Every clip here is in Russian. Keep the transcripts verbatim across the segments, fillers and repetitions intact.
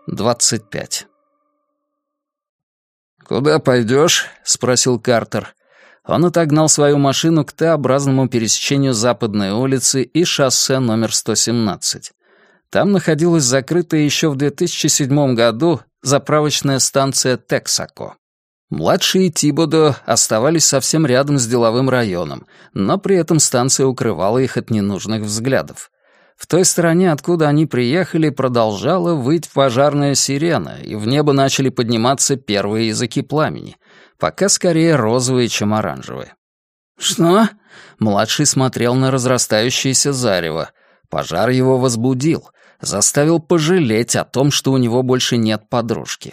двадцать пять. «Куда пойдешь?» — спросил Картер. Он отогнал свою машину к Т-образному пересечению Западной улицы и шоссе номер сто семнадцать. Там находилась закрытая еще в две тысячи седьмом году заправочная станция Тексако. Младший и Тибодо оставались совсем рядом с деловым районом, но при этом станция укрывала их от ненужных взглядов. В той стороне, откуда они приехали, продолжала выть пожарная сирена, и в небо начали подниматься первые языки пламени, пока скорее розовые, чем оранжевые. «Что?» — младший смотрел на разрастающееся зарево. Пожар его возбудил, заставил пожалеть о том, что у него больше нет подружки.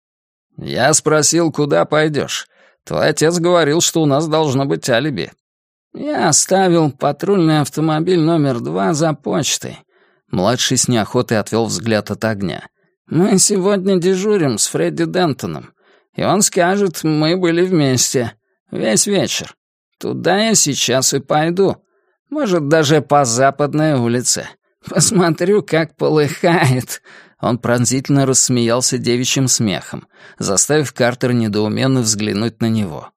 «Я спросил, куда пойдешь. Твой отец говорил, что у нас должно быть алиби». «Я оставил патрульный автомобиль номер два за почтой». Младший с неохотой отвел взгляд от огня. «Мы сегодня дежурим с Фредди Дентоном, и он скажет, мы были вместе. Весь вечер. Туда я сейчас и пойду. Может, даже по Западной улице. Посмотрю, как полыхает». Он пронзительно рассмеялся девичьим смехом, заставив Картера недоуменно взглянуть на него.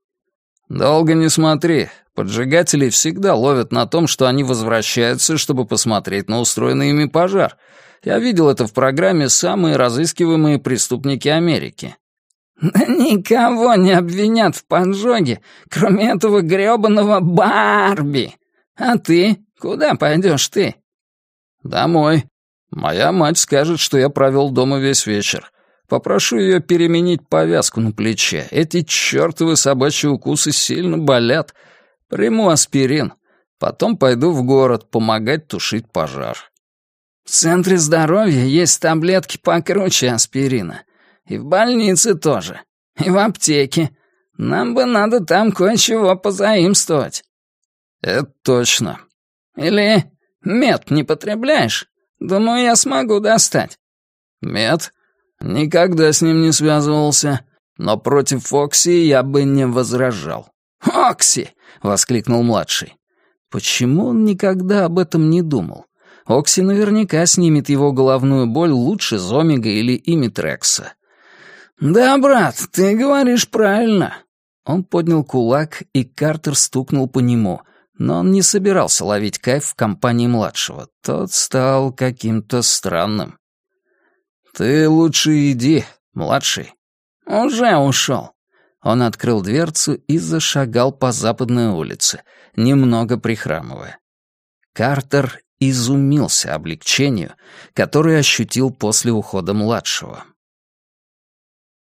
«Долго не смотри. Поджигателей всегда ловят на том, что они возвращаются, чтобы посмотреть на устроенный ими пожар. Я видел это в программе «Самые разыскиваемые преступники Америки». «Да никого не обвинят в поджоге, кроме этого грёбаного Барби. А ты? Куда пойдешь ты?» «Домой. Моя мать скажет, что я провел дома весь вечер. Попрошу ее переменить повязку на плече. Эти чертовы собачьи укусы сильно болят. Приму аспирин. Потом пойду в город помогать тушить пожар». «В центре здоровья есть таблетки покруче аспирина. И в больнице тоже. И в аптеке. Нам бы надо там кое-чего позаимствовать». «Это точно». «Или мед не потребляешь? Думаю, я смогу достать». «Мед? Никогда с ним не связывался. Но против Окси я бы не возражал». «Окси!» — воскликнул младший. Почему он никогда об этом не думал? Окси наверняка снимет его головную боль лучше Зомига или Имитрекса. «Да, брат, ты говоришь правильно». Он поднял кулак, и Картер стукнул по нему, но он не собирался ловить кайф в компании младшего. Тот стал каким-то странным. «Ты лучше иди, младший». «Уже ушел». Он открыл дверцу и зашагал по Западной улице, немного прихрамывая. Картер изумился облегчению, которое ощутил после ухода младшего.